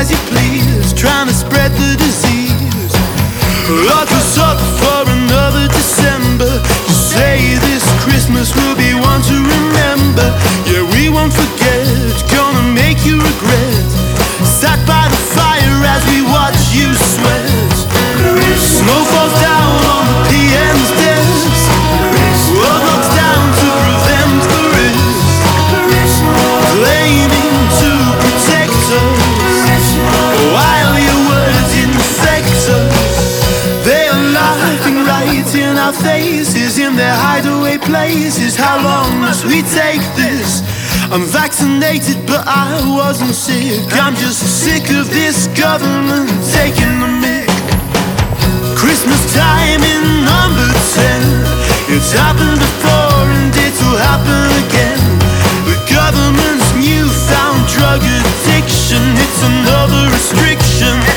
as you please, trying to spread the disease. Lock us up for another December. You say this Christmas will be one to remember. Yeah, we won't forget, gonna make you regret. Sat by the fire as we watch you sweat. Smoke falls down on the PM's desk. World knocks down to prevent the risk, claiming to protect us, while your words infect us. They are laughing right in our faces, in their hideaway places. How long must we take this? I'm vaccinated but I wasn't sick. I'm just sick of this government taking the mick. Christmas time in number 10. It's happened before and it'll happen again. The government's newfound drug addiction, it's another restriction.